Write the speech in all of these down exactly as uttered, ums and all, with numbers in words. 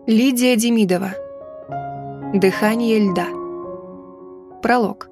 Лидия Демидова. Дыхание льда. Пролог.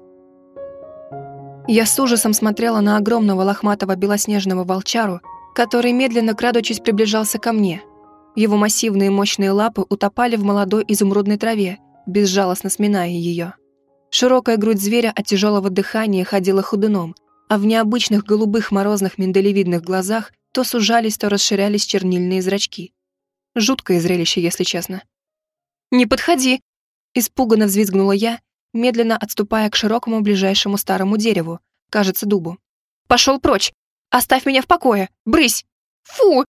Я с ужасом смотрела на огромного лохматого белоснежного волчару, который, медленно крадучись, приближался ко мне. Его массивные мощные лапы утопали в молодой изумрудной траве, безжалостно сминая ее. Широкая грудь зверя от тяжелого дыхания ходила ходуном, а в необычных голубых морозных миндалевидных глазах то сужались, то расширялись чернильные зрачки. Жуткое зрелище, если честно. «Не подходи!» – испуганно взвизгнула я, медленно отступая к широкому ближайшему старому дереву, кажется, дубу. «Пошел прочь! Оставь меня в покое! Брысь! Фу!»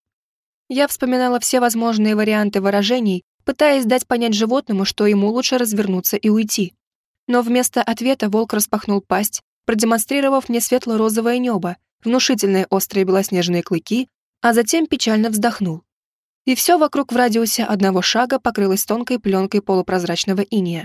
Я вспоминала все возможные варианты выражений, пытаясь дать понять животному, что ему лучше развернуться и уйти. Но вместо ответа волк распахнул пасть, продемонстрировав мне светло-розовое небо, внушительные острые белоснежные клыки, а затем печально вздохнул. И все вокруг в радиусе одного шага покрылось тонкой пленкой полупрозрачного инея.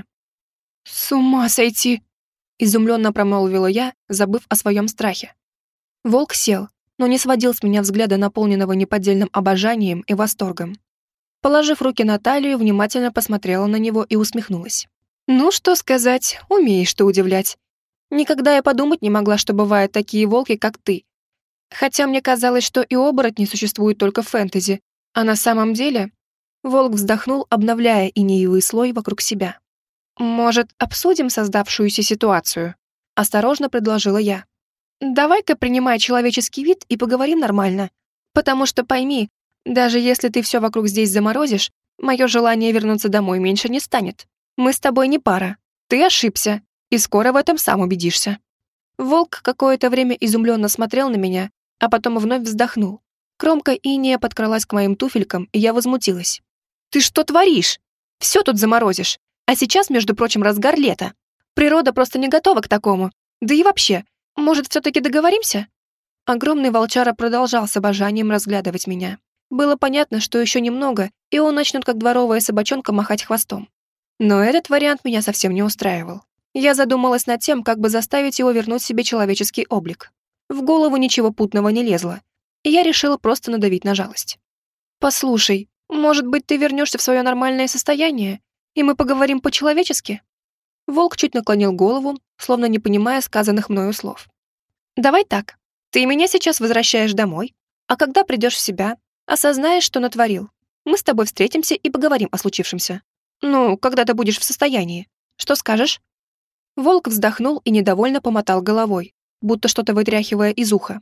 «С ума сойти!» — изумленно промолвила я, забыв о своем страхе. Волк сел, но не сводил с меня взгляда, наполненного неподдельным обожанием и восторгом. Положив руки на талию, внимательно посмотрела на него и усмехнулась. «Ну, что сказать, умеешь ты удивлять. Никогда я подумать не могла, что бывают такие волки, как ты. Хотя мне казалось, что и оборотни существуют только в фэнтези, а на самом деле...» Волк вздохнул, обновляя инеевый слой вокруг себя. «Может, обсудим создавшуюся ситуацию?» — осторожно предложила я. «Давай-ка принимай человеческий вид и поговорим нормально. Потому что пойми, даже если ты все вокруг здесь заморозишь, мое желание вернуться домой меньше не станет. Мы с тобой не пара. Ты ошибся, и скоро в этом сам убедишься». Волк какое-то время изумленно смотрел на меня, а потом вновь вздохнул. Кромка инея подкралась к моим туфелькам, и я возмутилась. «Ты что творишь? Все тут заморозишь. А сейчас, между прочим, разгар лета. Природа просто не готова к такому. Да и вообще, может, все-таки договоримся?» Огромный волчара продолжал с обожанием разглядывать меня. Было понятно, что еще немного, и он начнет, как дворовая собачонка, махать хвостом. Но этот вариант меня совсем не устраивал. Я задумалась над тем, как бы заставить его вернуть себе человеческий облик. В голову ничего путного не лезло, и я решила просто надавить на жалость. «Послушай, может быть, ты вернешься в свое нормальное состояние, и мы поговорим по-человечески?» Волк чуть наклонил голову, словно не понимая сказанных мною слов. «Давай так. Ты меня сейчас возвращаешь домой, а когда придешь в себя, осознаешь, что натворил. Мы с тобой встретимся и поговорим о случившемся. Ну, когда ты будешь в состоянии. Что скажешь?» Волк вздохнул и недовольно помотал головой, будто что-то вытряхивая из уха.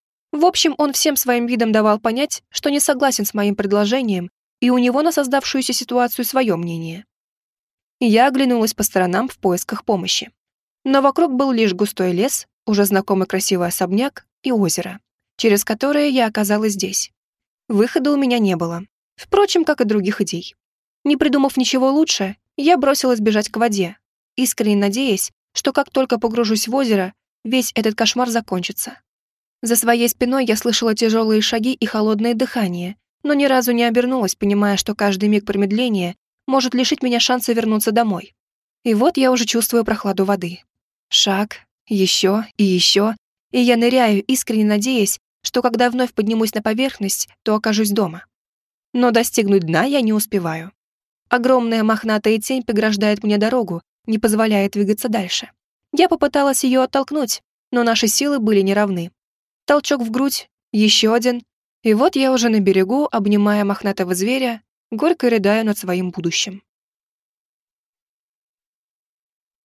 В общем, он всем своим видом давал понять, что не согласен с моим предложением, и у него на создавшуюся ситуацию свое мнение. Я оглянулась по сторонам в поисках помощи. Но вокруг был лишь густой лес, уже знакомый красивый особняк и озеро, через которое я оказалась здесь. Выхода у меня не было, впрочем, как и других идей. Не придумав ничего лучше, я бросилась бежать к воде, искренне надеясь, что как только погружусь в озеро, весь этот кошмар закончится. За своей спиной я слышала тяжелые шаги и холодное дыхание, но ни разу не обернулась, понимая, что каждый миг промедления может лишить меня шанса вернуться домой. И вот я уже чувствую прохладу воды. Шаг, еще и еще, и я ныряю, искренне надеясь, что когда вновь поднимусь на поверхность, то окажусь дома. Но достигнуть дна я не успеваю. Огромная мохнатая тень преграждает мне дорогу, не позволяя двигаться дальше. Я попыталась ее оттолкнуть, но наши силы были неравны. Толчок в грудь, еще один, и вот я уже на берегу, обнимая мохнатого зверя, горько рыдаю над своим будущим.